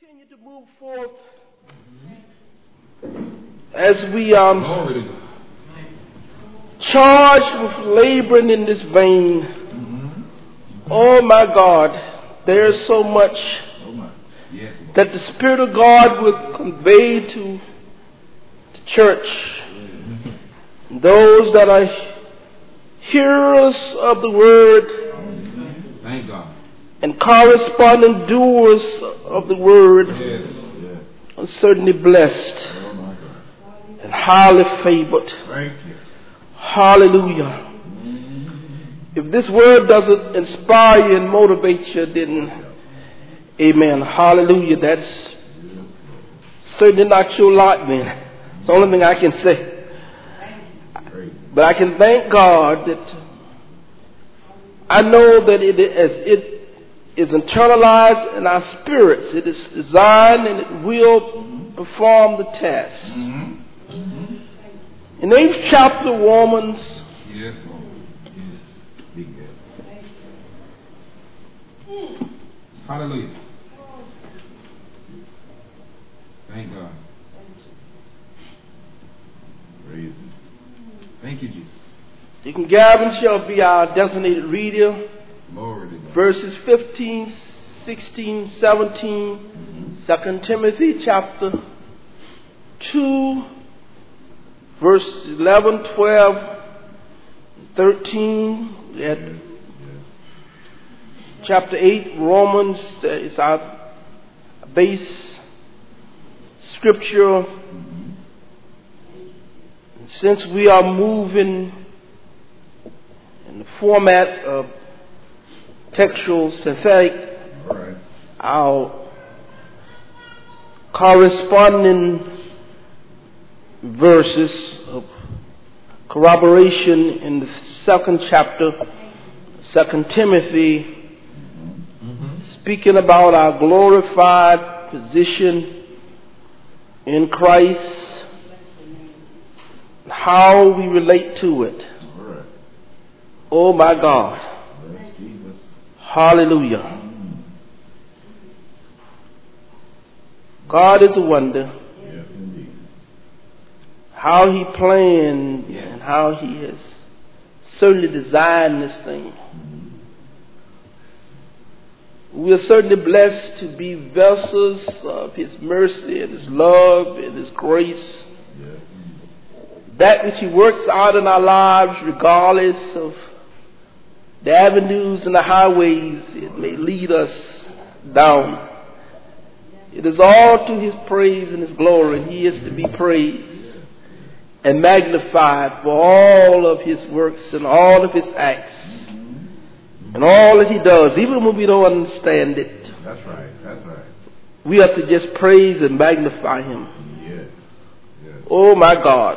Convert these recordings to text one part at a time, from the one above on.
continue to move forth as we charged with laboring in this vein. Oh my God, there's so much that the Spirit of God will convey to the church. Those that are hearers of the word, thank God, and corresponding doers of the word are certainly blessed and highly favored. Hallelujah. If this word doesn't inspire you and motivate you, then amen. Hallelujah. That's certainly not your lot, man. It's the only thing I can say. But I can thank God that I know that it is internalized in our spirits. It is designed and it will perform the task. In the 8th chapter of Romans, hallelujah. Thank God. Praise Him. Thank you, Jesus. Deacon Gavin shall be our designated reader. Verses 15, 16, 17, 2 Timothy chapter 2, verses 11, 12, 13. At chapter 8, Romans is our base scripture. Since we are moving in the format of textual synthetic, our corresponding verses of corroboration in the 2nd chapter, 2 Timothy, speaking about our glorified position in Christ, how we relate to it. Oh my God. Hallelujah. God is a wonder. Yes, indeed. How He planned and how He has certainly designed this thing. We are certainly blessed to be vessels of His mercy and His love and His grace. Yes. That which He works out in our lives, regardless of the avenues and the highways it may lead us down. It is all to His praise and His glory, and He is to be praised and magnified for all of His works and all of His acts and all that He does, even when we don't understand it. That's right. That's right. We have to just praise and magnify Him. Yes. Oh my God.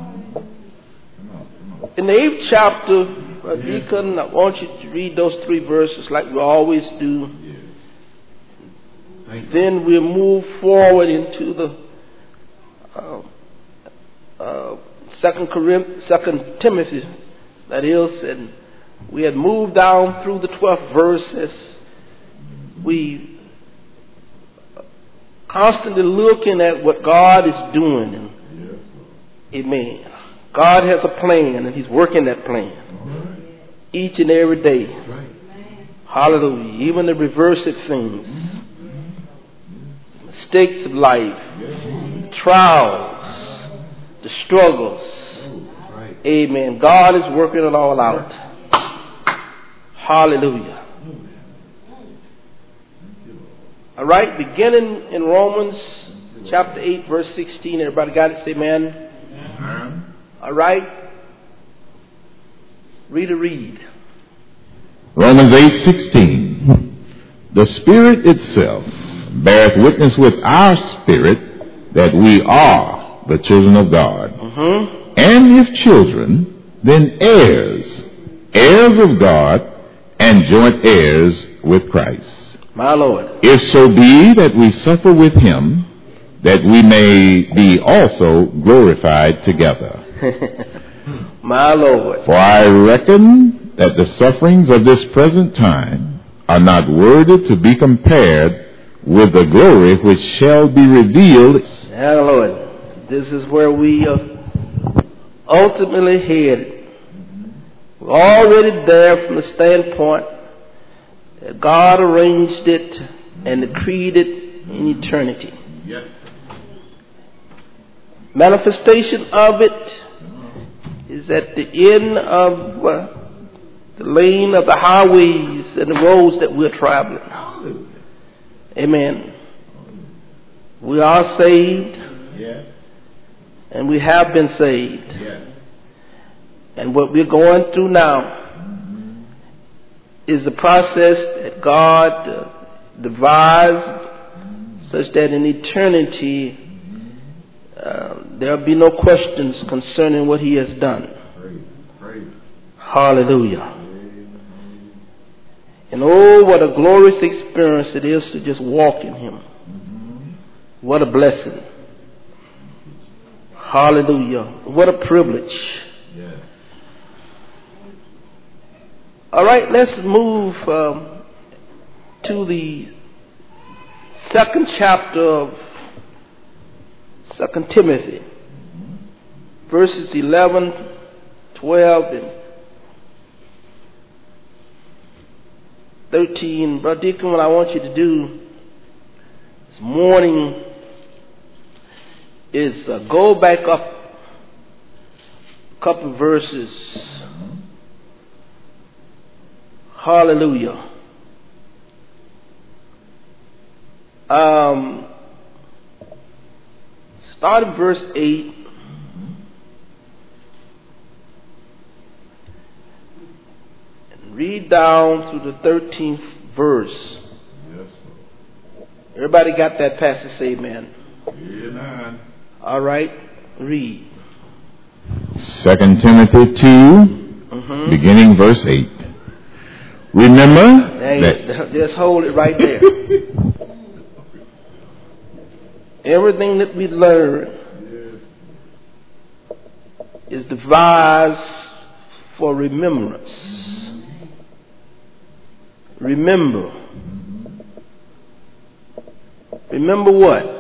In the 8th chapter, Deacon, I want you to read those 3 verses like we always do. Then we'll move forward into the 2 Timothy, that is, and we had moved down through the 12th verse as we constantly looking at what God is doing. And, amen. God has a plan and He's working that plan each and every day. Hallelujah. Even the reverse of things, mistakes of life, trials, the struggles. Amen. God is working it all out. Hallelujah. All right, beginning in Romans chapter 8, verse 16. Everybody got it? Say amen. All right. Read. Romans 8:16. The Spirit itself beareth witness with our spirit that we are the children of God. And if children, then heirs, heirs of God, and joint heirs with Christ. My Lord. If so be that we suffer with Him, that we may be also glorified together. My Lord. For I reckon that the sufferings of this present time are not worthy to be compared with the glory which shall be revealed. Hallelujah. This is where we are ultimately headed. We're already there from the standpoint that God arranged it and decreed it in eternity. Yes. Manifestation of it is at the end of the lane of the highways and the roads that we're traveling. Hallelujah. Amen. We are saved. Yes. And we have been saved. Yes. And what we're going through now is the process that God devised such that in eternity there'll be no questions concerning what He has done. Praise. Hallelujah. And oh, what a glorious experience it is to just walk in Him. What a blessing. Hallelujah. What a privilege. Yes. All right, let's move to the second chapter of 2 Timothy, verses 11, 12, and 13. Brother Deacon, what I want you to do this morning is go back up a couple of verses. Hallelujah. Start at verse 8. And read down through the 13th verse. Yes. Everybody got that passage? Say amen. Amen. All right, read. 2 Timothy 2, beginning verse 8. Remember that... Just hold it right there. Everything that we learn is devised for remembrance. Remember. Remember what?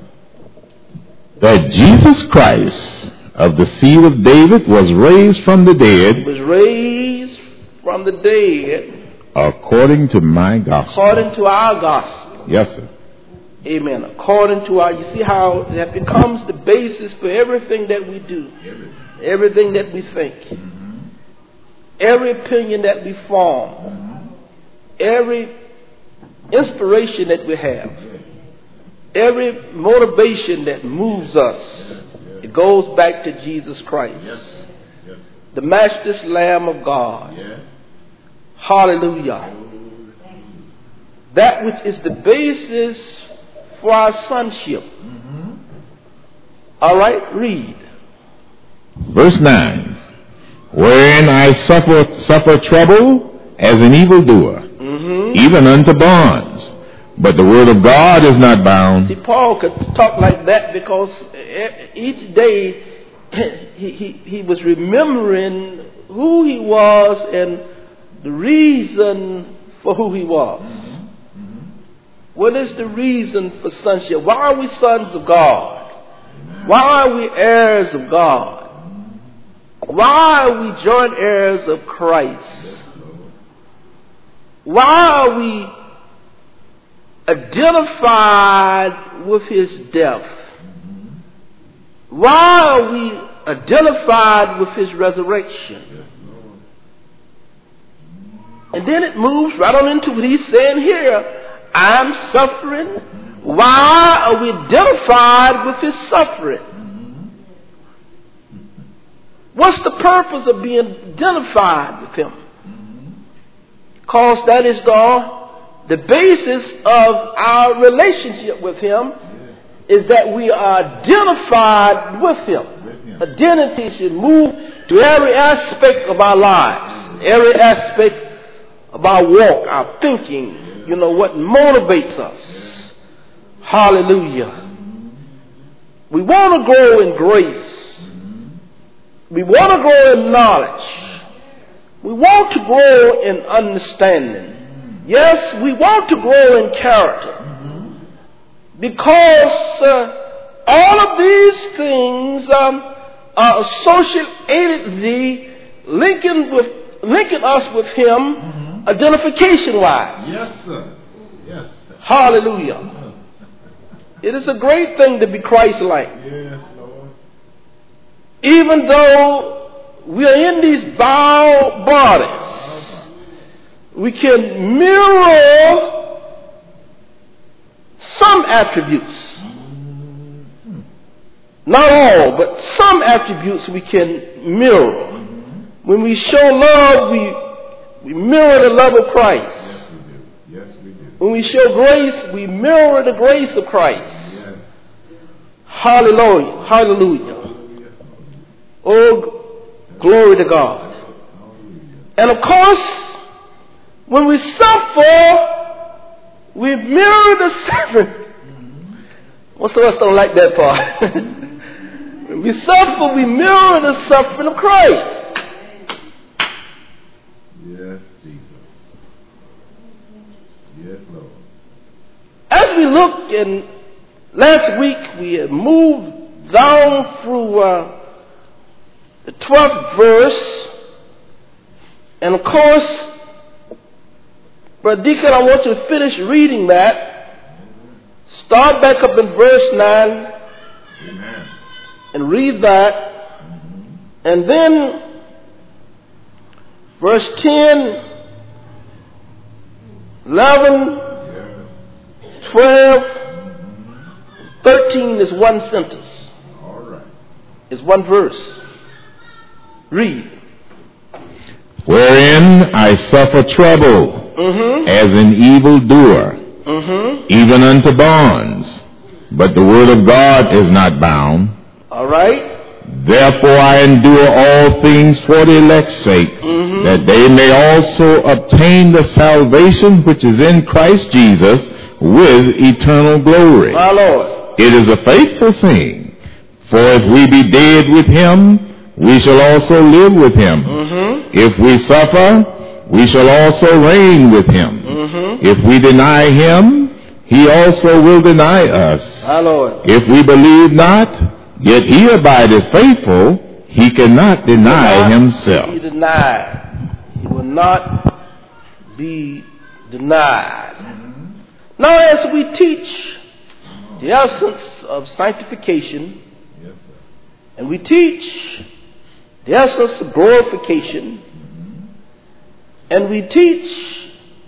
That Jesus Christ of the seed of David was raised from the dead. Was raised from the dead. According to my gospel. According to our gospel. Yes, sir. Amen. According to our, you see how that becomes the basis for everything that we do. Everything that we think. Every opinion that we form. Every inspiration that we have. Every motivation that moves us. It goes back to Jesus Christ. The matchless Lamb of God. Hallelujah. That which is the basis for our sonship. All right, read. Verse 9. Wherein I suffer trouble as an evildoer, even unto bonds. But the word of God is not bound. See, Paul could talk like that because each day he was remembering who he was and the reason for who he was. What is the reason for sonship? Why are we sons of God? Why are we heirs of God? Why are we joint heirs of Christ? Why are we identified with His death? Why are we identified with His resurrection? And then it moves right on into what he's saying here. I'm suffering. Why are we identified with His suffering? What's the purpose of being identified with Him? Because that is the basis of our relationship with Him, is that we are identified with Him. Identity should move to every aspect of our lives, every aspect of our walk, our thinking, what motivates us. Hallelujah. We want to grow in grace. We want to grow in knowledge. We want to grow in understanding. Yes, we want to grow in character. because all of these things are associatedly linking us with Him, identification-wise. Yes, sir. Yes, sir. Hallelujah. It is a great thing to be Christ-like. Yes, Lord. Even though we are in these vile bodies, we can mirror some attributes. Not all, but some attributes we can mirror. When we show love, we mirror the love of Christ. Yes, we do. Yes, we do. When we show grace, we mirror the grace of Christ. Yes. Hallelujah. Hallelujah. Oh, glory to God. And of course, when we suffer, we mirror the suffering. Most of us don't like that part. When we suffer, we mirror the suffering of Christ. Yes, Jesus. Yes, Lord. As we look, and last week we had moved down through the 12th verse, and of course, Brother Deacon, I want you to finish reading that. Start back up in verse 9. Amen. And read that. And then verse 10, 11, 12, 13 is one sentence. All right. It's one verse. Read. Wherein I suffer trouble as an evildoer, even unto bonds. But the word of God is not bound. All right. Therefore I endure all things for the elect's sake, that they may also obtain the salvation which is in Christ Jesus with eternal glory. My Lord. It is a faithful saying, for if we be dead with Him, we shall also live with Him. If we suffer, we shall also reign with Him. If we deny Him, He also will deny us. My Lord. If we believe not, yet He abideth faithful, He cannot deny Himself. He denied. He will not be denied. Now, as we teach the essence of sanctification, Yes, sir. and we teach the essence of glorification, and we teach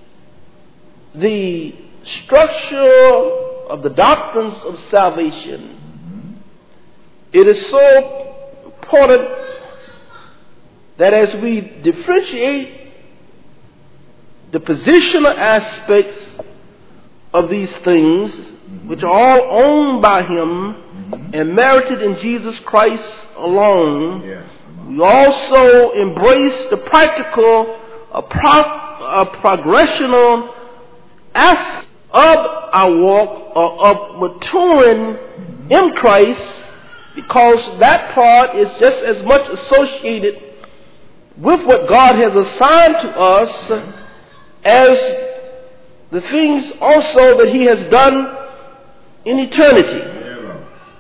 the structure of the doctrines of salvation, it is so important that as we differentiate the positional aspects of these things, which are all owned by Him and merited in Jesus Christ alone, Yes. we also embrace the practical, progressional aspect of our walk, or of maturing in Christ, because that part is just as much associated with what God has assigned to us as the things also that He has done in eternity. Yeah, Lord.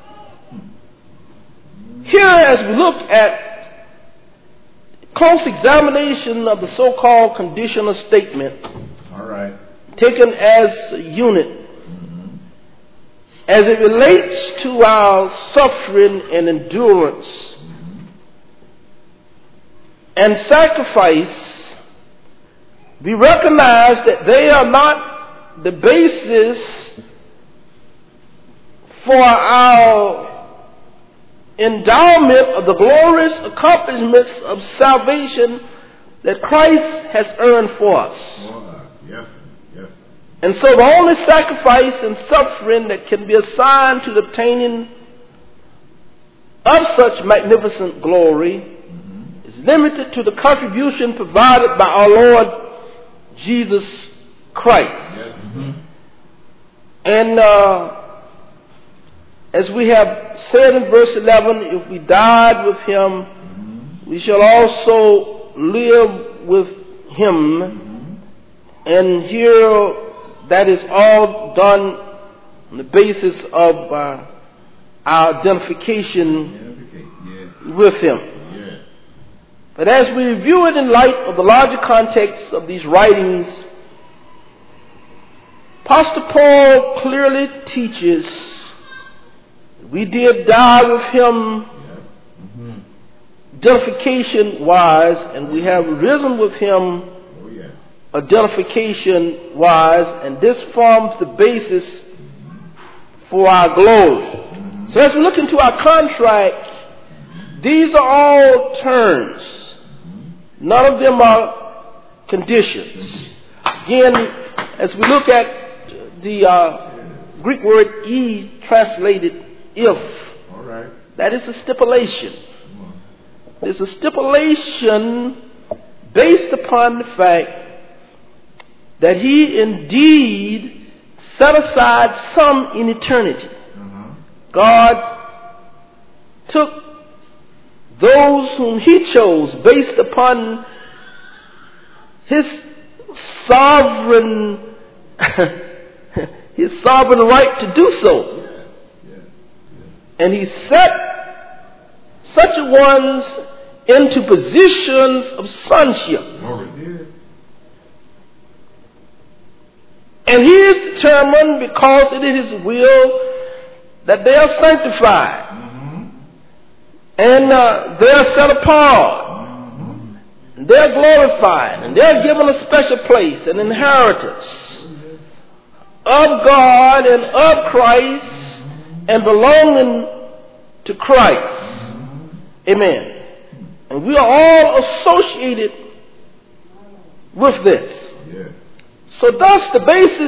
Here, as we look at close examination of the so-called conditional statement, All right. taken as a unit, as it relates to our suffering and endurance and sacrifice, we recognize that they are not the basis for our endowment of the glorious accomplishments of salvation that Christ has earned for us. Yes, yes. And so the only sacrifice and suffering that can be assigned to the obtaining of such magnificent glory is limited to the contribution provided by our Lord Jesus Christ. Yes. And as we have said in verse 11, if we died with Him, we shall also live with Him. And here that is all done on the basis of our identification with him. Yes. But as we review it in light of the larger context of these writings, Apostle Paul clearly teaches we did die with him identification-wise, and we have risen with him identification-wise, and this forms the basis for our glory. So as we look into our contract, these are all terms. None of them are conditions. Again, as we look at the Greek word "e" translated "if," that is a stipulation. It's a stipulation based upon the fact that he indeed set aside some in eternity. God took those whom he chose based upon his sovereign right to do so. And he set such ones into positions of sonship. And he is determined, because it is his will, that they are sanctified. And they are set apart. And they are glorified. And they are given a special place, an inheritance of God and of Christ, and belonging to Christ. Amen. And we are all associated with this. So thus the basis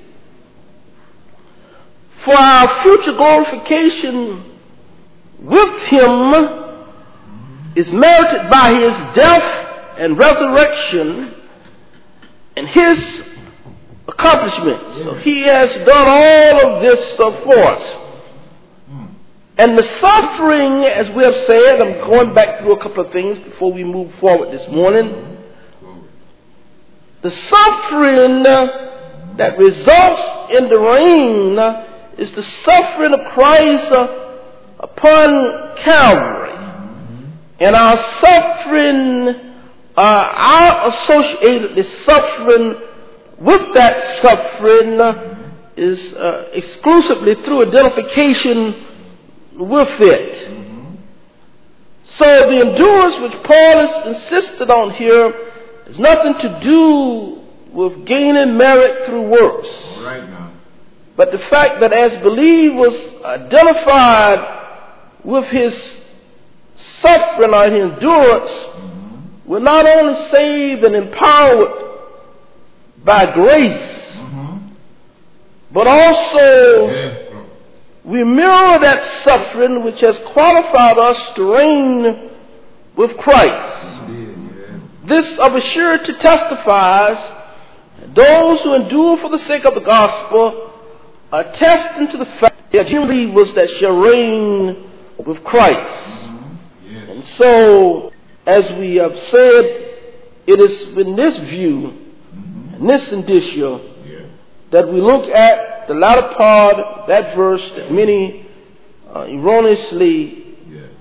for our future glorification with him is merited by his death and resurrection and his accomplishments. So he has done all of this for us. And the suffering, as we have said, I'm going back through a couple of things before we move forward this morning. The suffering that results in the reign is the suffering of Christ upon Calvary. And our suffering, our associated suffering with that suffering is exclusively through identification with it. So the endurance which Paul has insisted on here has nothing to do with gaining merit through works. But the fact that as believers identified with his suffering or his endurance, we're not only saved and empowered by grace, but also we mirror that suffering which has qualified us to reign with Christ. This of a surety testifies that those who endure for the sake of the gospel are attesting to the fact that you believers that shall reign with Christ. And so, as we have said, it is with this view and this indicia that we look at the latter part of that verse that many erroneously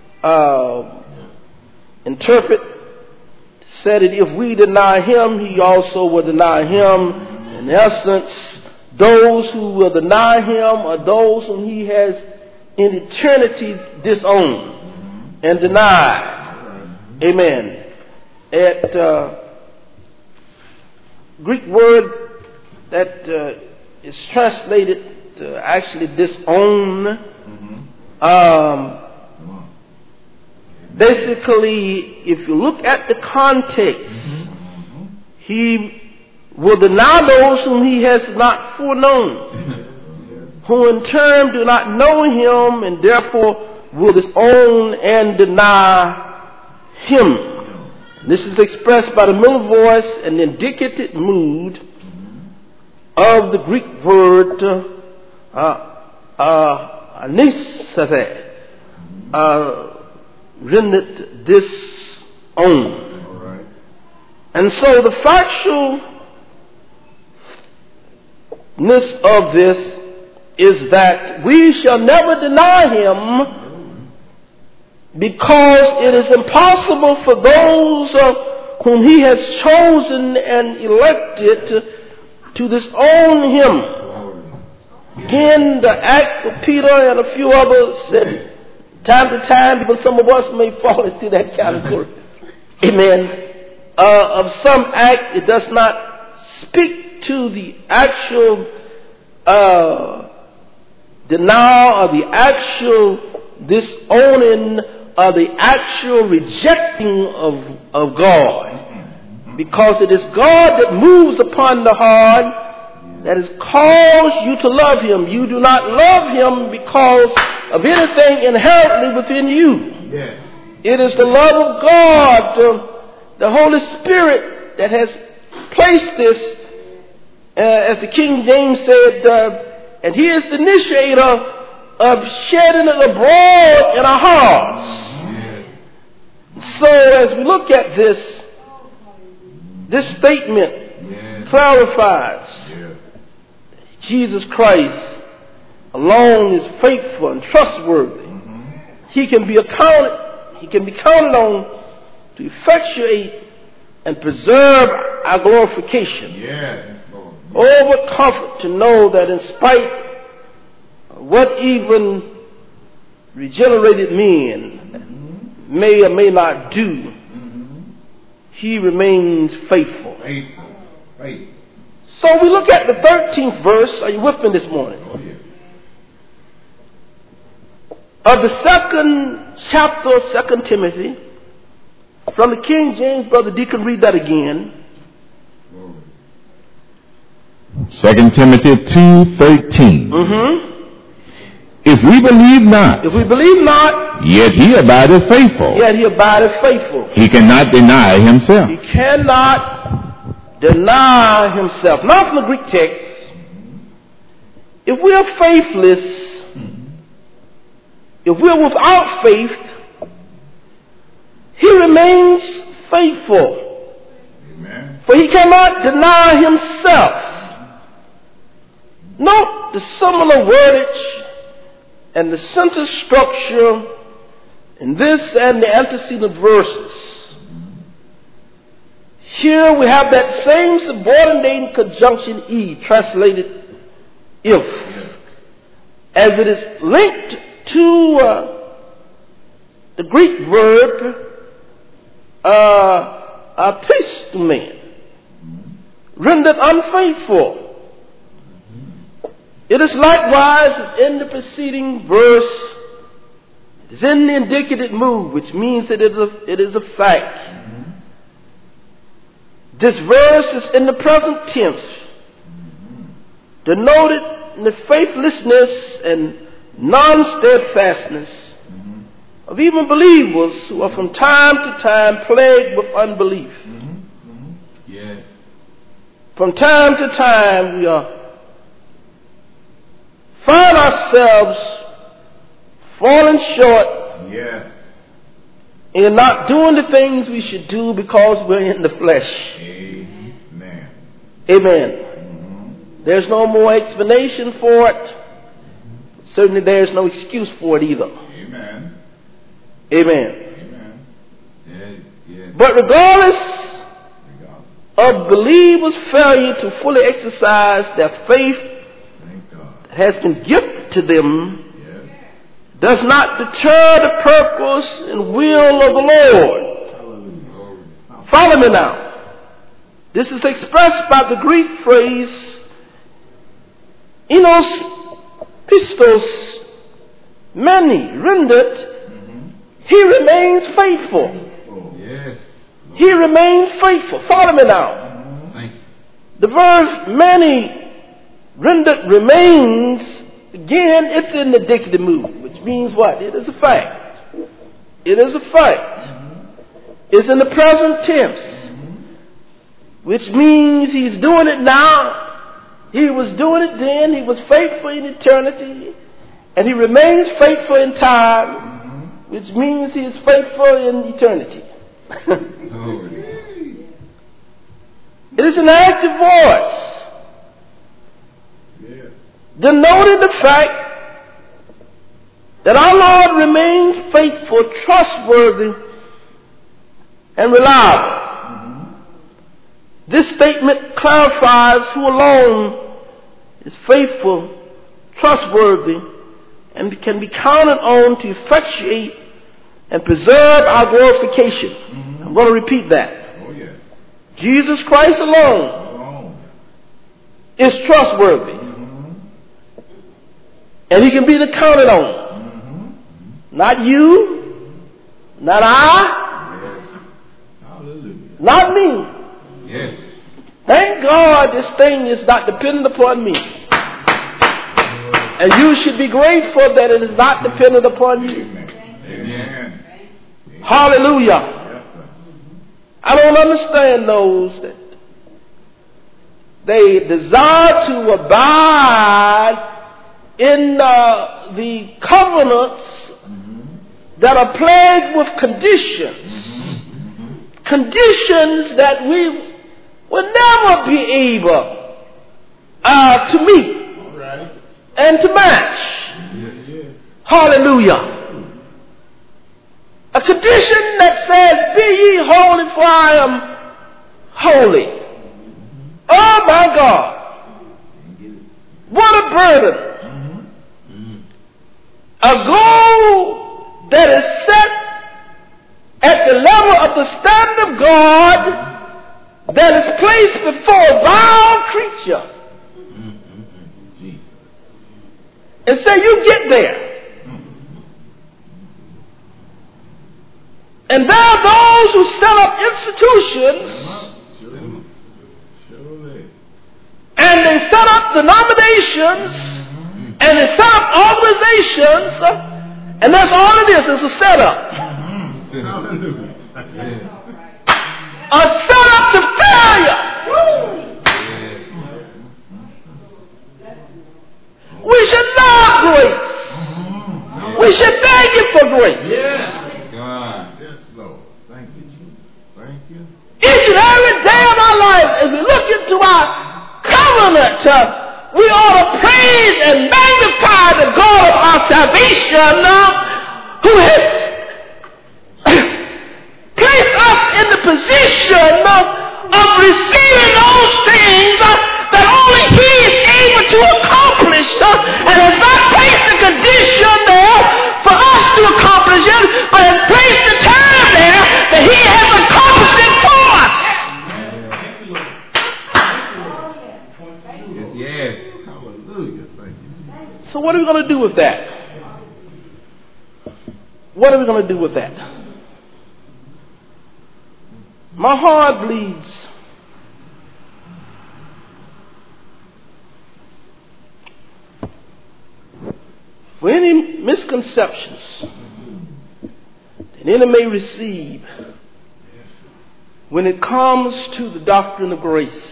interpret, said that if we deny him, he also will deny him. In essence, those who will deny him are those whom he has in eternity disowned and denied. Amen. At Greek word that is translated actually disown. Basically, if you look at the context, he will deny those whom he has not foreknown, who in turn do not know him and therefore will disown and deny him. This is expressed by the middle voice and the indicative mood of the Greek word anisathe, rendered disown. And so the factualness of this is that we shall never deny him, because it is impossible for those whom he has chosen and elected to disown him. Again, the Acts of Peter and a few others said, time to time, even some of us may fall into that category. Amen. Of some act, it does not speak to the actual denial or the actual disowning or the actual rejecting of God. Because it is God that moves upon the heart, that has caused you to love him. You do not love him because of anything inherently within you. Yes. It is the love of God, the Holy Spirit, that has placed this, as the King James said, and he is the initiator of shedding it abroad in our hearts. Yes. So as we look at this statement clarifies Jesus Christ alone is faithful and trustworthy. He can be counted on to effectuate and preserve our glorification. Yes. Oh, what comfort to know that in spite of what even regenerated men may or may not do, he remains faithful. Faithful. So we look at the 13th verse. Are you with me this morning? Oh, yes. Of the 2nd chapter of 2 Timothy. From the King James, Brother Deacon, read that again. 2 Timothy 2:13. If we believe not, yet he abideth faithful. He cannot deny himself. He cannot deny himself. Now from the Greek text, if we are faithless, if we are without faith, he remains faithful. Amen. For he cannot deny himself. Note the similar wordage and the sentence structure in this and the antecedent verses. Here we have that same subordinating conjunction E, translated if, as it is linked to the Greek verb apistume, rendered unfaithful. It is likewise in the preceding verse. It is in the indicative mood, which means that it is a fact. This verse is in the present tense, denoted in the faithlessness and non-steadfastness of even believers who are from time to time plagued with unbelief. Yes. From time to time we find ourselves falling short in not doing the things we should do because we're in the flesh. Amen. Amen. There's no more explanation for it. Certainly there's no excuse for it either. Amen. Amen. Yes. But regardless of believers' failure to fully exercise their faith that has been gifted to them, does not deter the purpose and will of the Lord. Follow me now. This is expressed by the Greek phrase enos pistos many, rendered, he remains faithful. He remains faithful. Follow me now. The verb many, rendered, remains, again, it's in the indicative mood, which means what? It is a fact. It is a fact. It's in the present tense, which means he's doing it now. He was doing it then. He was faithful in eternity, and he remains faithful in time, which means he is faithful in eternity. It is an active voice. denoting the fact that our Lord remains faithful, trustworthy, and reliable. This statement clarifies who alone is faithful, trustworthy, and can be counted on to effectuate and preserve our glorification. I'm going to repeat that. Oh, yes. Jesus Christ alone is trustworthy. And he can be counted on. Not you, not I, Yes. Hallelujah. not me. Yes. Thank God this thing is not dependent upon me. And you should be grateful that it is not dependent upon you. Amen. Hallelujah. Yes, sir. I don't understand those that they desire to abide in the covenants that are plagued with conditions. Conditions that we will never be able to meet All right. and to match. Yeah. Hallelujah. A condition that says, be ye holy for I am holy. Oh my God. What a burden. A goal that is set at the level of the standard of God that is placed before a vile creature. Jesus. And say, you get there. And there are those who set up institutions Surely. and they set up denominations and they set up organizations, and that's all it is. It's a setup. Hallelujah. A setup to failure. We should love grace. We should thank you for grace. Yes. God. Yes, Lord. Thank you, Jesus. Thank you. Each and every day of our life, as we look into our covenant, we ought to praise and magnify the God of our salvation, who has placed us in the position of receiving those things that only He is able to accomplish, and has not placed the condition there for us to accomplish it, but has placed the time there that He has accomplished it for us. Yes. Hallelujah. Thank you. So what are we going to do with that? What are we going to do with that? My heart bleeds for any misconceptions that any may receive when it comes to the doctrine of grace.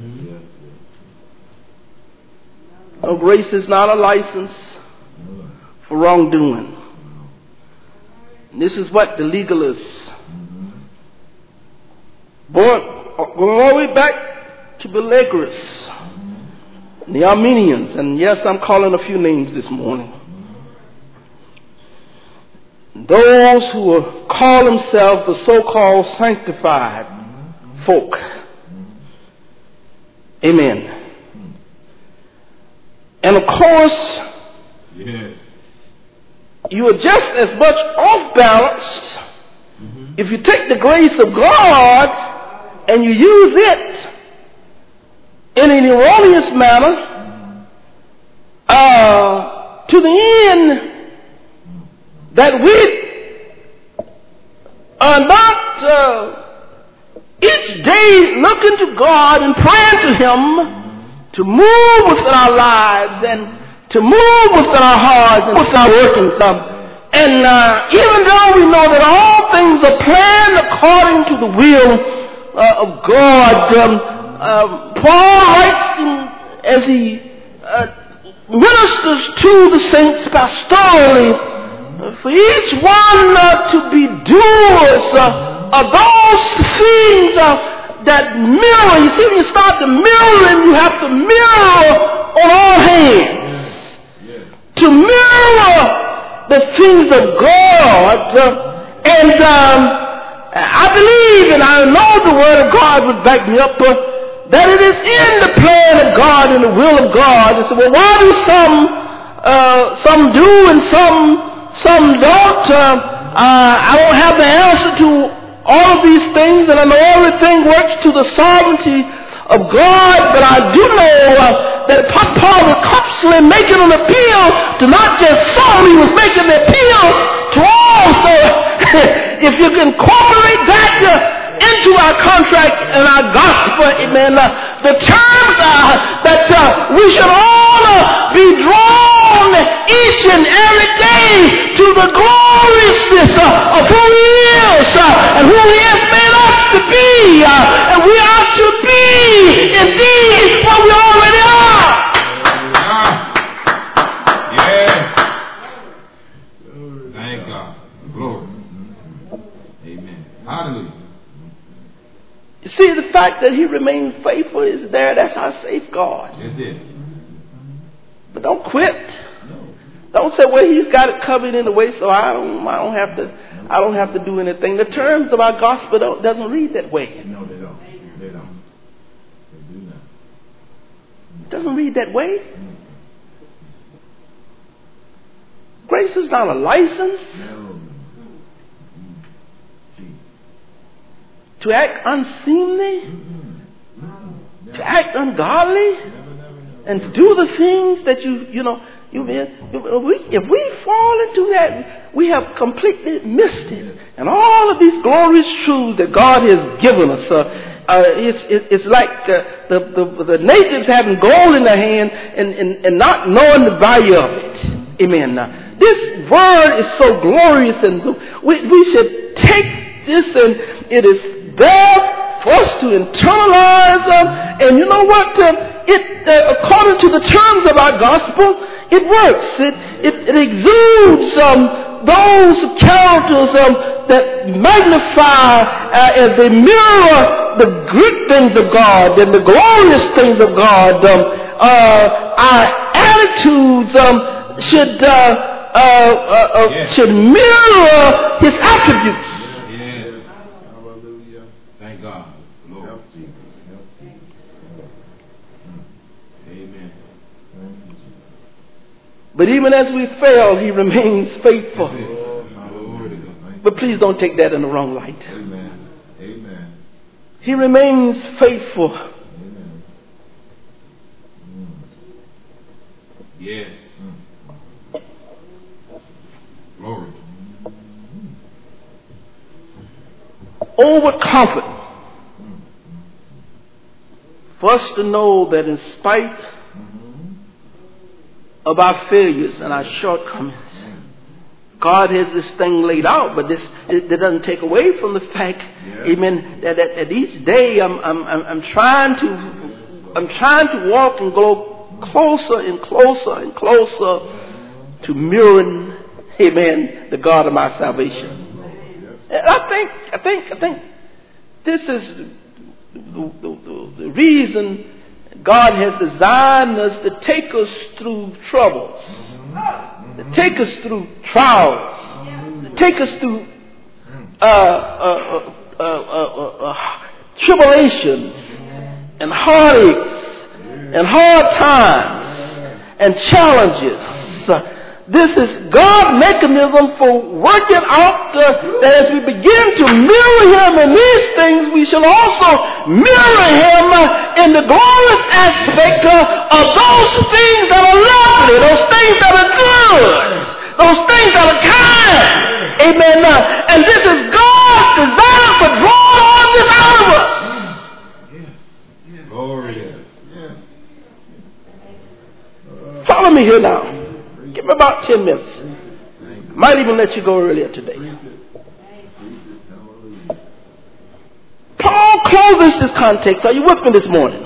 No, grace is not a license for wrongdoing. And this is what the legalists, going all the way back to Belagris, the Armenians, and yes, I'm calling a few names this morning. Those who call themselves the so-called sanctified folk. Amen. And of course, Yes. you are just as much off balanced if you take the grace of God and you use it in an erroneous manner to the end that we are not each day looking to God and praying to Him to move within our lives and to move within our hearts and within our workings. And even though we know that all things are planned according to the will of God, Paul writes as he ministers to the saints pastorally, for each one to be doers of those things that mirror. You see, when you start to mirror, you have to mirror on all hands. to mirror the things of God. And I believe, and I know the Word of God would back me up, that it is in the plan of God and the will of God. And so, well, why do some do and some don't? I don't have the answer to all of these things, and I know everything works to the sovereignty of God, but I do know that Paul was constantly making an appeal to not just some, he was making an appeal to all. So if you can incorporate that into our contract and our gospel, amen, the terms are that we should all be drawn each and every day to the gloriousness of who he is and who he has made us to be, and we are to be indeed what we already are. Yeah. Thank God. Glory. Amen. Hallelujah. You see, the fact that he remained faithful is there. That's our safeguard. That's it. But don't quit. Don't say, well, he's got it covered in the way, so I don't have to do anything. The terms of our gospel doesn't read that way. No, they don't. They don't. They do not. It doesn't read that way. Grace is not a license to act unseemly, to act ungodly, and to do the things that if we fall into that, we have completely missed it. And all of these glorious truths that God has given us, it's like the natives having gold in their hand and not knowing the value of it. Amen. Now, this word is so glorious, and we should take this, and it is there for us to internalize. And you know what? According to the terms of our gospel, it works. It exudes those characters that magnify as they mirror the great things of God and the glorious things of God. Our attitudes should mirror His attributes. Yes. Hallelujah. Thank God. Lord. Help Jesus. Help Jesus. Amen. But even as we fail, He remains faithful. But please don't take that in the wrong light. Amen. Amen. He remains faithful. Amen. Yes. Glory. Overconfident. For us to know that in spite of our failures and our shortcomings, God has this thing laid out, but it doesn't take away from the fact, amen, that each day I'm trying to walk and go closer and closer and closer to mirroring, amen, the God of my salvation. And I think this is the reason God has designed us to take us through troubles, to take us through trials, to take us through tribulations and heartaches and hard times and challenges. This is God's mechanism for working out that as we begin to mirror Him in these things, we shall also mirror Him in the glorious aspect of those things that are lovely, those things that are good, those things that are kind. Amen. And this is God's desire for drawing all this out of us. Yes. Glory. Yes. Follow me here now. Give me about 10 minutes. Might even let you go earlier today. Paul closes this context. Are you with me this morning?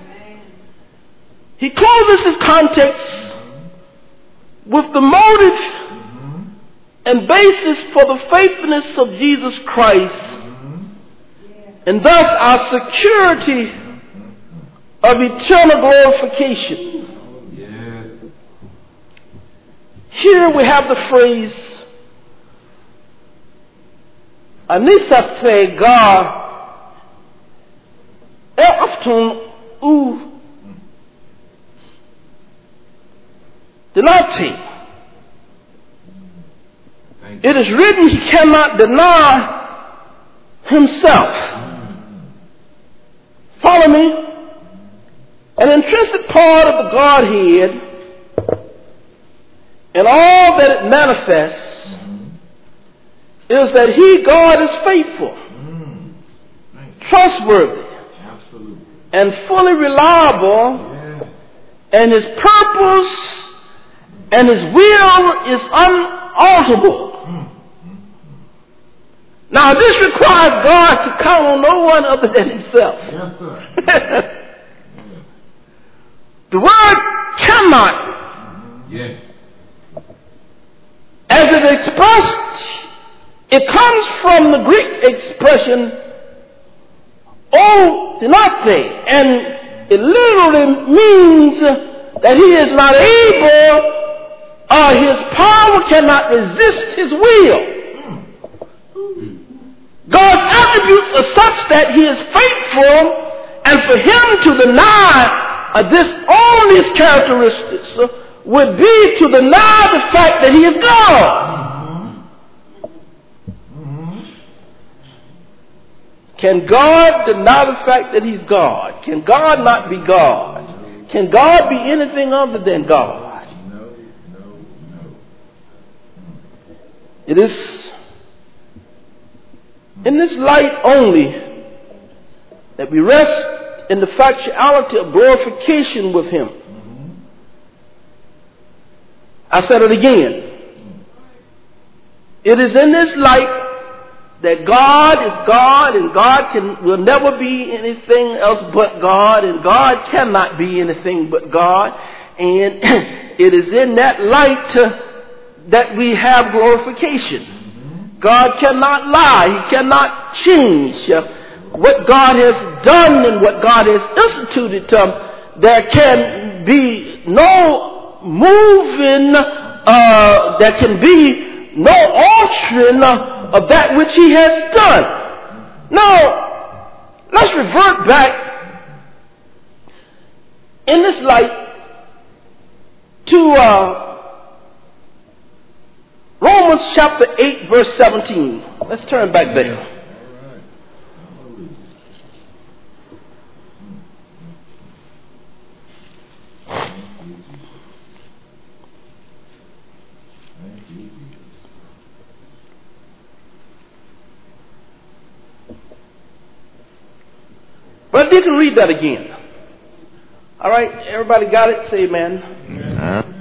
He closes this context with the motive and basis for the faithfulness of Jesus Christ, and thus our security of eternal glorification. Here we have the phrase, Anisathe ga eftun u denati. It is written he cannot deny himself. Follow me? An intrinsic part of the Godhead and all that it manifests is that he, God, is faithful, trustworthy, and fully reliable, and his purpose and his will is unalterable. Now, this requires God to count on no one other than himself. Yes, sir. The word cannot, Yes. as it expressed, it comes from the Greek expression o denate, and it literally means that he is not able, or his power cannot resist his will. God's attributes are such that he is faithful, and for him to deny this only his characteristics would be to deny the fact that he is God. Can God deny the fact that he's God? Can God not be God? Can God be anything other than God? No. It is in this light only that we rest in the factuality of glorification with him. I said it again. It is in this light that God is God, and God will never be anything else but God, and God cannot be anything but God. And it is in that light that we have glorification. God cannot lie. He cannot change what God has done and what God has instituted. There can be no moving, there can be no altering of that which he has done. Now, let's revert back in this light to Romans chapter 8, verse 17. Let's turn back there. But you can read that again. All right, everybody got it? Say amen.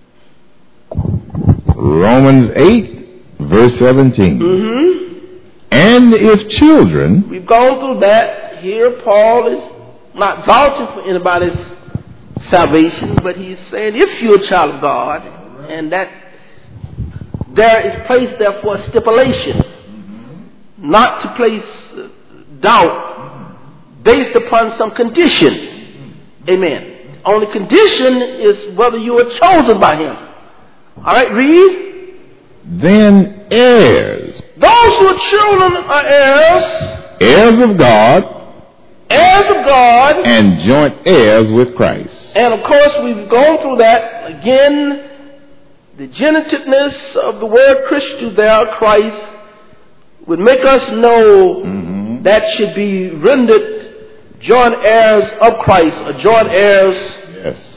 Romans 8, verse 17. And if children... We've gone through that. Here Paul is not vouching for anybody's salvation, but he's saying if you're a child of God, and that there is placed there for a stipulation, not to place doubt based upon some condition. Amen. Only condition is whether you are chosen by him. All right, read. Then heirs. Those who are children are heirs. Heirs of God. Heirs of God. And joint heirs with Christ. And of course, we've gone through that. Again, the genitiveness of the word Christu there, Christ, would make us know that should be rendered joint heirs of Christ, or joint heirs. Yes.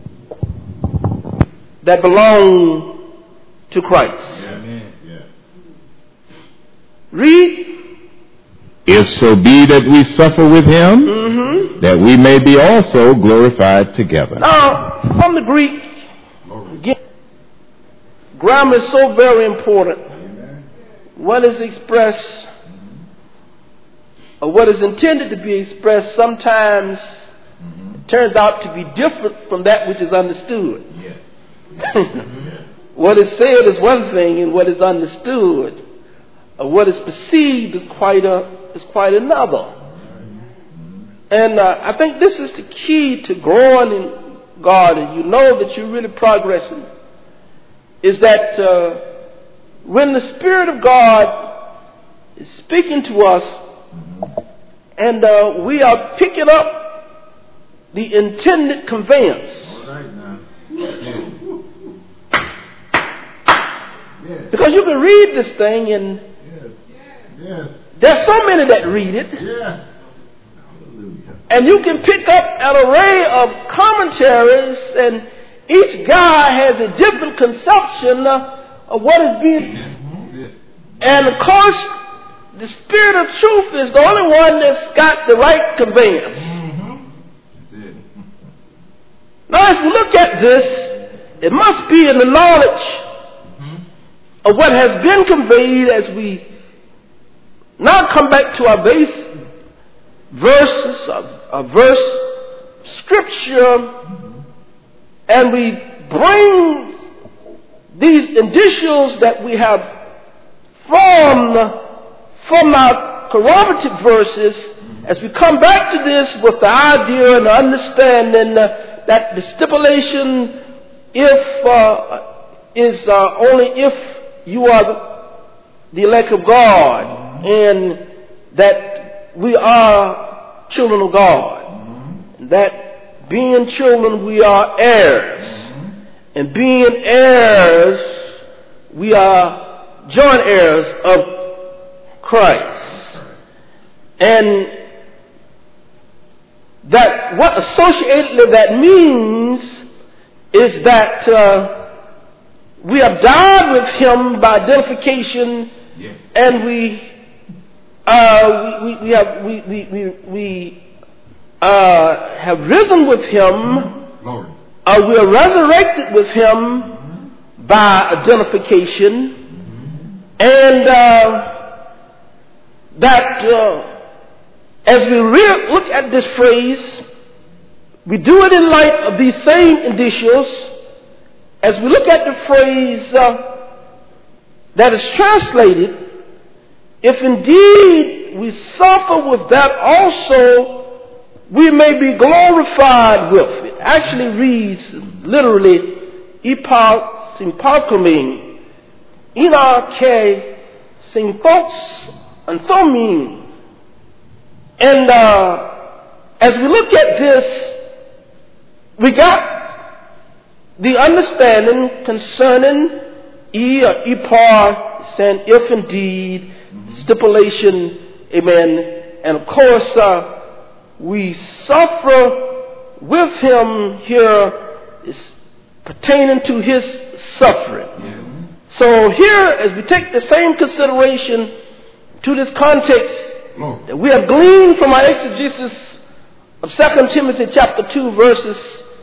That belong to Christ. Amen. Yes. Read. If so be that we suffer with him, that we may be also glorified together. Now, from the Greek, again, grammar is so very important. Amen. What is expressed, or what is intended to be expressed, sometimes turns out to be different from that which is understood. Yes. What is said is one thing, and what is understood, or what is perceived, is quite another. And I think this is the key to growing in God, and you know that you're really progressing is that when the Spirit of God is speaking to us and we are picking up the intended conveyance. All right now. Because you can read this thing and there's so many that read it. Yes. And you can pick up an array of commentaries, and each guy has a different conception of what is being. And of course, the Spirit of truth is the only one that's got the right conveyance. Now, as we look at this, it must be in the knowledge of what has been conveyed as we now come back to our base verses, a verse, scripture, and we bring these indicials that we have formed from our corroborative verses as we come back to this with the idea and the understanding that the stipulation is only if you are the elect of God, and that we are children of God, that being children we are heirs, and being heirs we are joint heirs of Christ, and that what associated with that means is that we have died with Him by identification, and we have risen with Him. We are resurrected with Him by identification, and that as we look at this phrase, we do it in light of these same indicials. As we look at the phrase that is translated, if indeed we suffer with that also, we may be glorified with it. Actually reads literally, sympalcoming, inarche, symphox, and thomine. And as we look at this, we got the understanding concerning saying if indeed, stipulation, amen. And of course, we suffer with Him here is pertaining to His suffering. So here, as we take the same consideration to this context that we have gleaned from our exegesis of 2 Timothy chapter 2 verses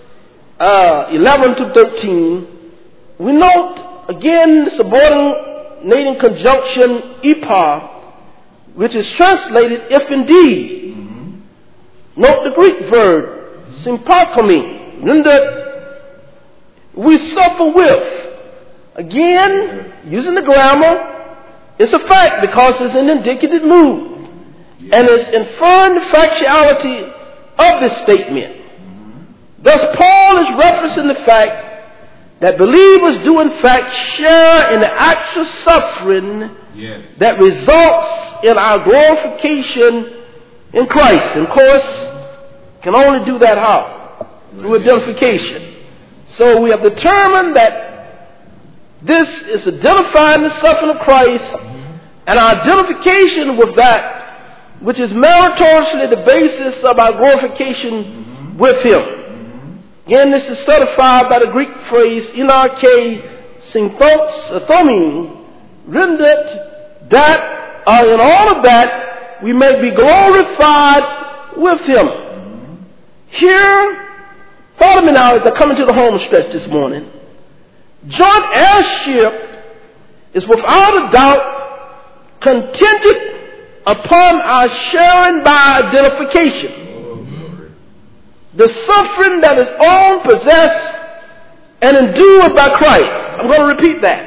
11 to 13, we note again the subordinating conjunction epa, which is translated if indeed. Note the Greek verb sympalcoming, rendered we suffer with. Again, using the grammar, it's a fact because it's an indicative mood, and it's inferring the factuality of this statement. Thus, Paul is referencing the fact that believers do in fact share in the actual suffering that results in our glorification in Christ. And of course, can only do that how? Through identification. So we have determined that this is identifying the suffering of Christ, and our identification with that, which is meritoriously the basis of our glorification with Him. Again, this is certified by the Greek phrase inarche symphox thomine, rendered that in all of that we may be glorified with Him. Here, follow me now as I come into the home stretch this morning. Joint heirship is without a doubt contingent upon our sharing by identification. The suffering that is owned, possessed, and endured by Christ. I'm going to repeat that.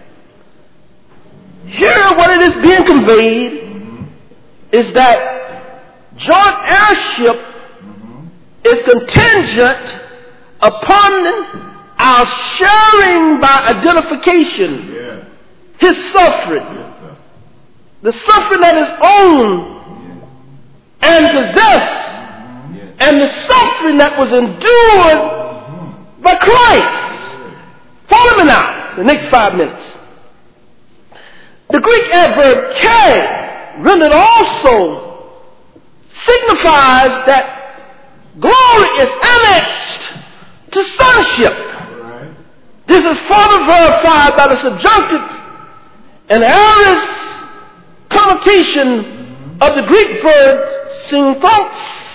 Here, what it is being conveyed is that joint heirship is contingent upon our sharing by identification, Yes. his suffering, Yes, sir. the suffering that is owned and possessed, Yes. and the suffering that was endured by Christ. Follow me now, the next 5 minutes. The Greek adverb "ke," rendered also, signifies that glory is annexed to sonship. Right. This is further verified by the subjunctive and aorist connotation of the Greek verb synthos,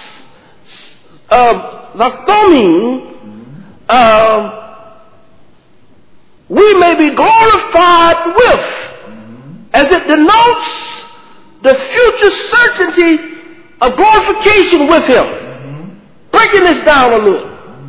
zaktomi. We may be glorified with, as it denotes the future certainty of glorification with him. Breaking this down a little.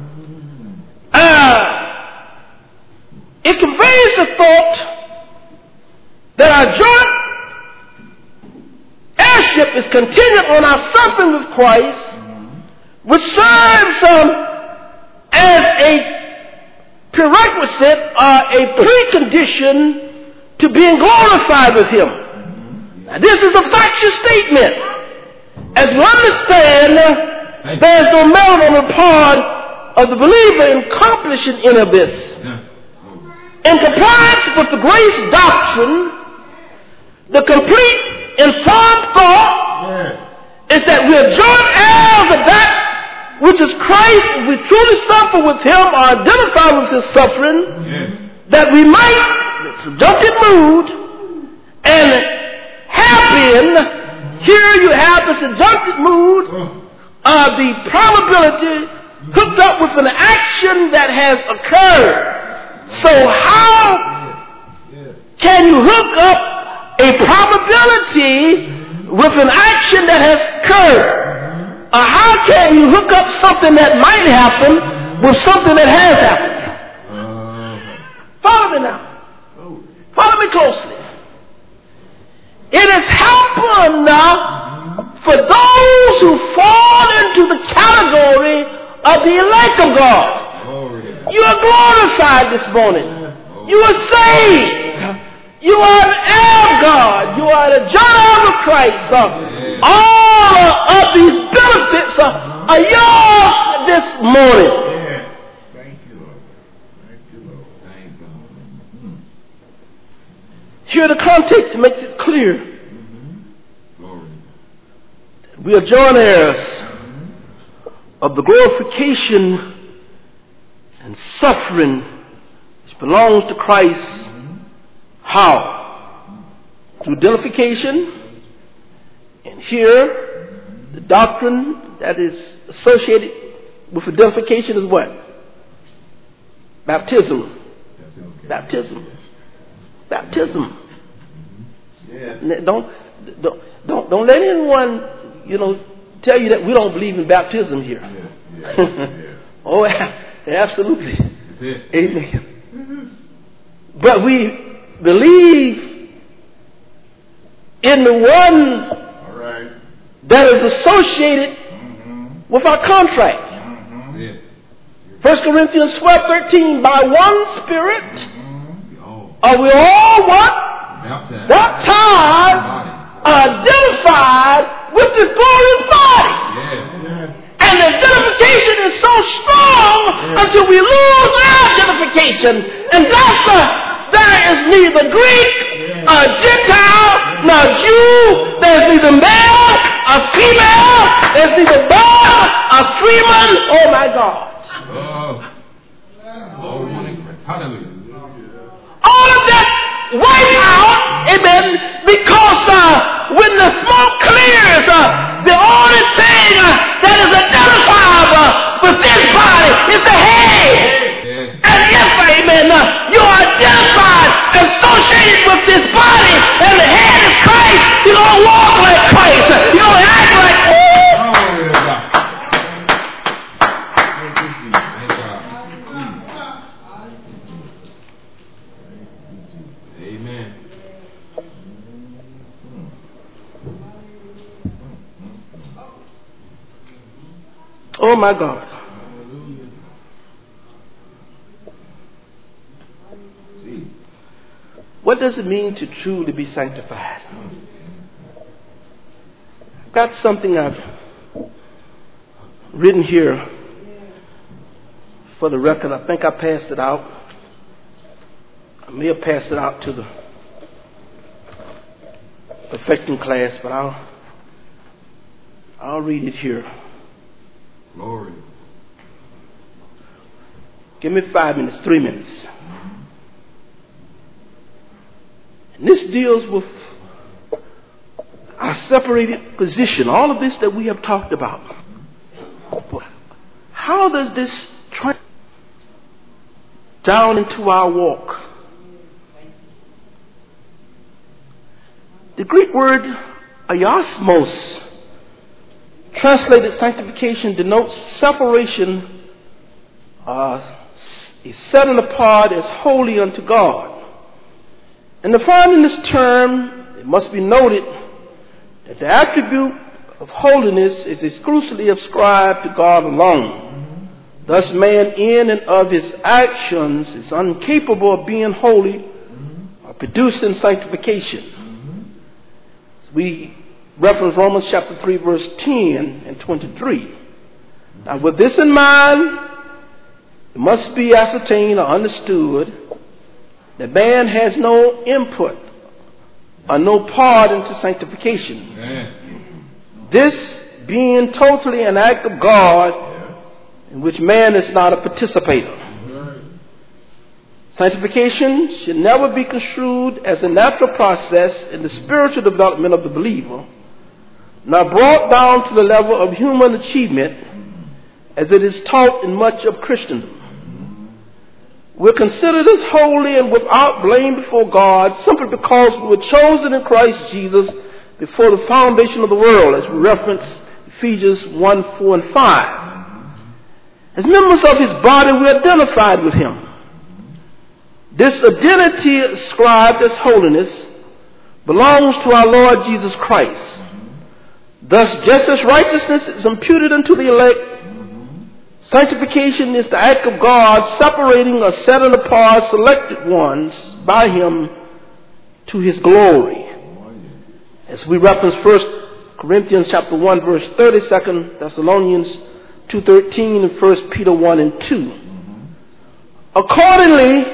It conveys the thought that our joint heirship is contingent on our suffering with Christ, which serves as a prerequisite or a precondition to being glorified with him. Now, this is a factual statement. As we understand, there's no merit on the part of the believer in accomplishing any of this. In compliance with the grace doctrine, the complete informed thought is that we are joint heirs of that which is Christ. If we truly suffer with him or identify with his suffering, that we might, in subjunctive mood, and have been, here you have the subjunctive mood of the probability hooked up with an action that has occurred. So how can you hook up a probability with an action that has occurred? Or how can you hook up something that might happen with something that has happened? Follow me now. Follow me closely. It has happened now for those who fall into the category of the elect of God. You are glorified this morning. You are saved. You are an heir of God. You are the child of Christ. All of these benefits are yours this morning. Thank you, Lord. Thank you, Lord. Thank God. Here the context makes it clear. We are joint heirs of the glorification and suffering which belongs to Christ. How? Through identification. And here, the doctrine that is associated with identification is what? Baptism. Baptism. Baptism. Don't let anyone, tell you that we don't believe in baptism here. Oh, absolutely. Amen. But we believe in the one that is associated with our contract. 1 Corinthians 12:13, by one Spirit are we all what? Baptized, identified with this glorious body. And the identification is so strong until we lose our identification. And thus there is neither Greek nor Gentile nor Jew. There's neither male or female. There's neither bond or freeman. Oh my God. All of that wiped out, amen, because when the smoke clears, the only thing that is identifiable with this body is the head. And if, amen, you are identified, associated with this body, and the head is Christ, you're going to walk like Christ. You're going to act like, oh my God. What does it mean to truly be sanctified? I've got something I've written here for the record. I think I passed it out. I may have passed it out to the perfecting class, but I'll read it here. Glory. Give me 5 minutes, 3 minutes. And this deals with our separated position, all of this that we have talked about. How does this translate down into our walk? The Greek word aiosmos, translated sanctification, denotes separation, is setting apart as holy unto God. And defined in this term, it must be noted that the attribute of holiness is exclusively ascribed to God alone. Thus, man in and of his actions is incapable of being holy or producing sanctification. So we reference Romans chapter 3, verse 10 and 23. Now, with this in mind, it must be ascertained or understood that man has no input or no part into sanctification. Amen. This being totally an act of God in which man is not a participator. Sanctification should never be construed as a natural process in the spiritual development of the believer, nor brought down to the level of human achievement as it is taught in much of Christendom. We're considered as holy and without blame before God simply because we were chosen in Christ Jesus before the foundation of the world, as we reference Ephesians 1, 4, and 5. As members of his body, we're identified with him. This identity ascribed as holiness belongs to our Lord Jesus Christ. Thus, just as righteousness is imputed unto the elect, sanctification is the act of God separating or setting apart selected ones by him to his glory. As we reference 1 Corinthians chapter 1, verse 30, 2 Thessalonians 2:13, and 1 Peter 1 and 2. Accordingly,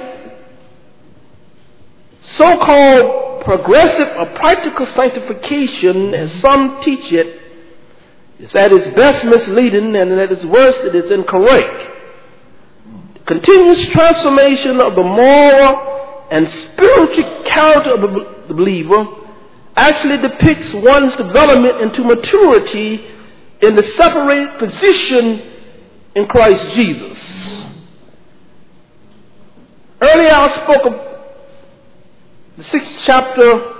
so-called progressive or practical sanctification, as some teach it, is at its best misleading, and at its worst it is incorrect. The continuous transformation of the moral and spiritual character of the believer actually depicts one's development into maturity in the separated position in Christ Jesus. Earlier I spoke of the 6th chapter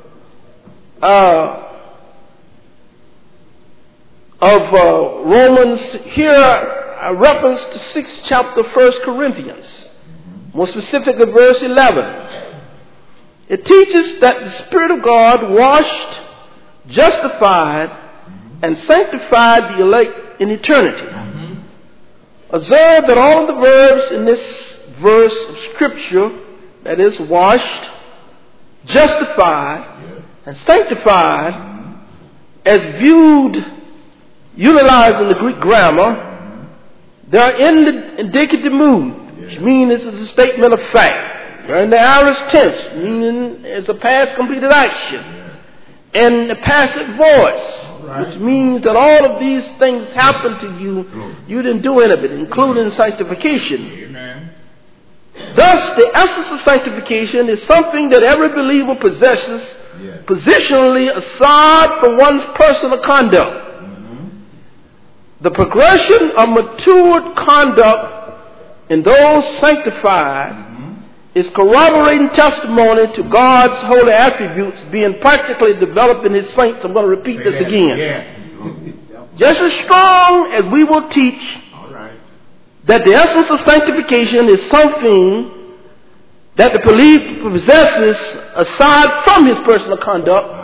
of Romans. Here I reference the 6th chapter of 1 Corinthians, more specifically verse 11. It teaches that the Spirit of God washed, justified, and sanctified the elect in eternity. Observe that all of the verbs in this verse of Scripture, that is, washed, justified, and sanctified, as viewed, utilizing the Greek grammar, they are in the indicative mood, which means this is a statement of fact. They're in the aorist tense, meaning it's a past completed action. And the passive voice, which means that all of these things happen to you, you didn't do any of it, including sanctification. Amen. Thus, the essence of sanctification is something that every believer possesses, positionally aside from one's personal conduct. The progression of matured conduct in those sanctified is corroborating testimony to God's holy attributes being practically developed in his saints. I'm going to repeat this again. Just as strong as we will teach that the essence of sanctification is something that the believer possesses aside from his personal conduct,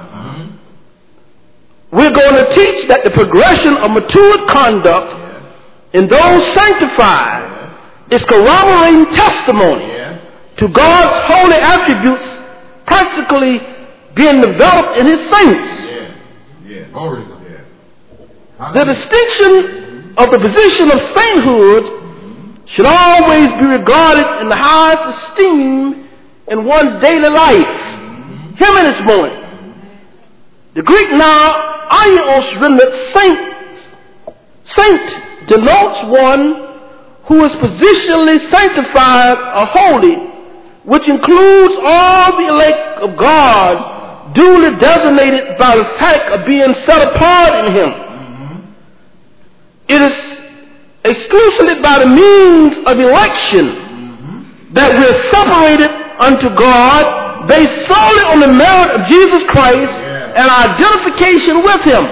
we're going to teach that the progression of matured conduct in those sanctified is corroborating testimony to God's holy attributes practically being developed in his saints. Yes. Yes. Glory to God. Yes. The distinction of the position of sainthood should always be regarded in the highest esteem in one's daily life. Hear me this morning. The Greek now, aios, rendered saint denotes one who is positionally sanctified or holy, which includes all the elect of God, duly designated by the fact of being set apart in him. It is exclusively by the means of election that we are separated unto God based solely on the merit of Jesus Christ and our identification with him.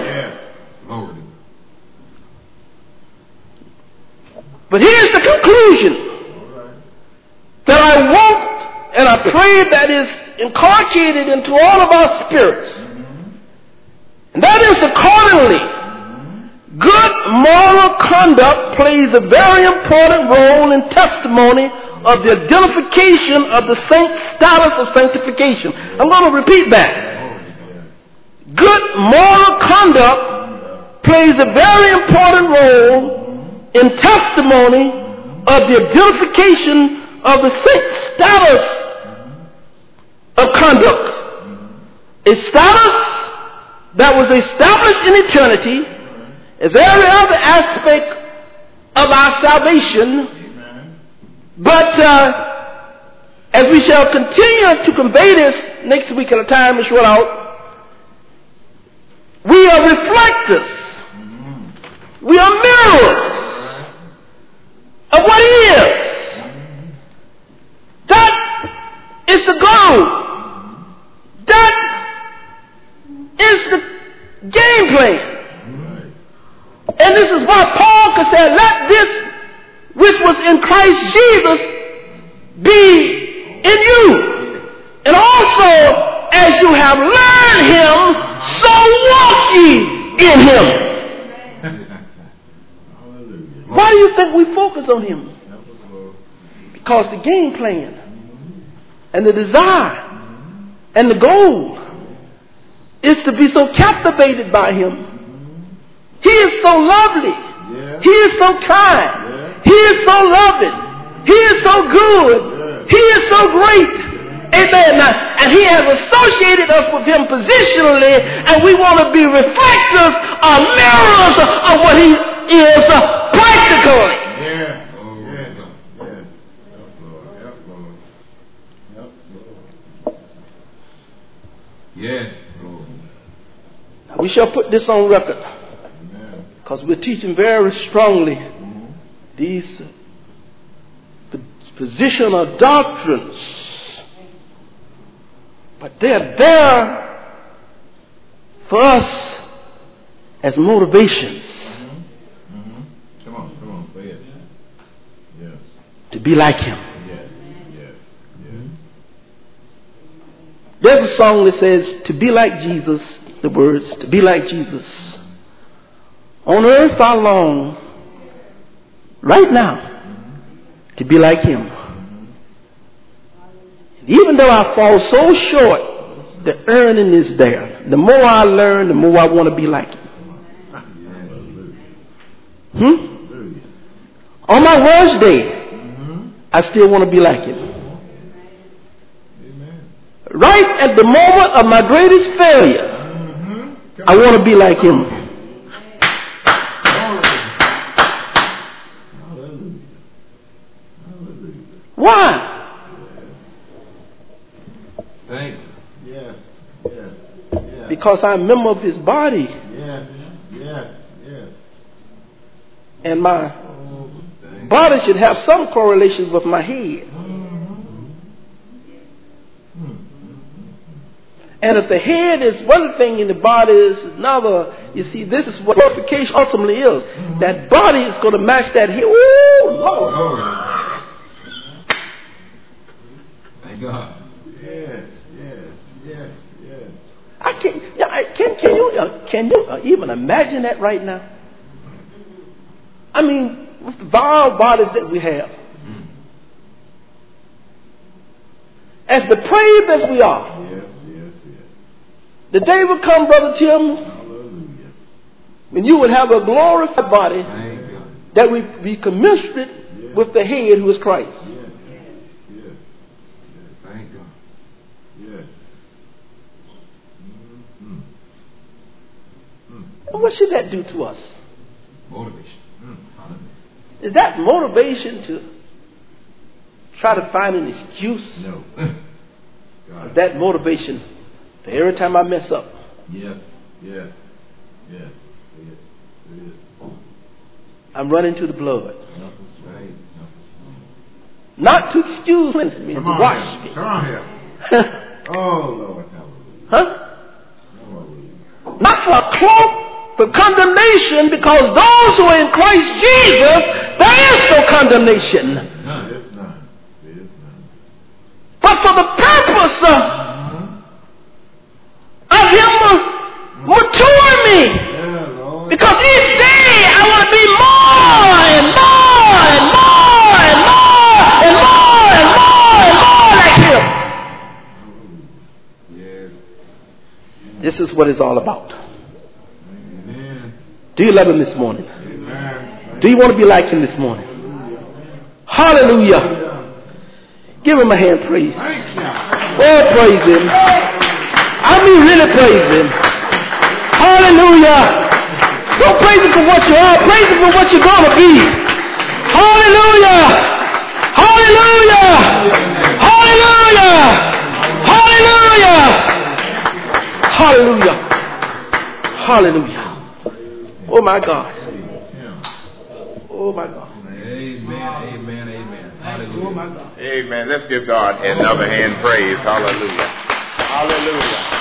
But here's the conclusion that I want and I pray that is inculcated into all of our spirits. And that is accordingly, good moral conduct plays a very important role in testimony of the identification of the saint status of sanctification. I'm going to repeat that. Good moral conduct plays a very important role in testimony of the identification of the saint status of conduct. A status that was established in eternity as every other aspect of our salvation. But as we shall continue to convey this next week at a time is run out, we are reflectors. We are mirrors of what he is. That is the goal. That is the game plan. And this is why Paul could say, let this which was in Christ Jesus be in you. And also, as you have learned him, so walk ye in him. Why do you think we focus on him? Because the game plan and the desire and the goal is to be so captivated by him. He is so lovely. He is so kind. He is so loving. He is so good. He is so great. Amen. And he has associated us with him positionally, and we want to be reflectors or mirrors of what he is practically. Yes. We shall put this on record, because we're teaching very strongly these positional doctrines. But they're there for us as motivations. Come on, say it. Yes. To be like him. Yes. There's a song that says, to be like Jesus, the words, to be like Jesus. On earth I long, right now, to be like him. Even though I fall so short, the earning is there. The more I learn, the more I want to be like him. On my worst day, I still want to be like him. Right at the moment of my greatest failure, I want to be like him. Why? Thank you. Yes. Because I'm a member of his body. Yes. And my body should have some correlation with my head. And if the head is one thing and the body is another, you see, this is what glorification ultimately is. That body is going to match that head. Ooh, Lord. Thank God. Yes. Can you even imagine that right now? I mean, with the vile bodies that we have, as depraved as we are, The day will come, Brother Tim, Hallelujah. when you would have a glorified body Thank you. that would be commensurate with the head who is Christ. Yes. Yes. Thank God. Yes. And what should that do to us? Motivation. Hallelujah. Is that motivation to try to find an excuse? No. Is that motivation for every time I mess up? Yes. Yes. Yes. It is. I'm running to the blood. That's right. Not to excuse me, to Come on wash here. me. Come on here. Oh, Lord. Hallelujah. Huh? Hallelujah. Not for a cloak for condemnation, because those who are in Christ Jesus, there is no condemnation. None. There's none. There's none. But for the purpose of Him maturing me. Yeah, Lord. Because each day I want to be more and more and more and more and more and more and more like Him. Yes. This is what it's all about. Amen. Do you love Him this morning? Amen. Do you want to be like Him this morning? Hallelujah. Give Him a hand praise. Thank you. Oh, praise Him. I mean, really praise Him. Hallelujah. Don't praise Him for what you are. Praise Him for what you're going to be. Hallelujah. Hallelujah. Hallelujah. Hallelujah. Hallelujah. Hallelujah. Oh, my God. Oh, my God. Amen. Amen. Amen. Hallelujah. Oh, my God. Amen. Let's give God another hand praise. Hallelujah. Hallelujah.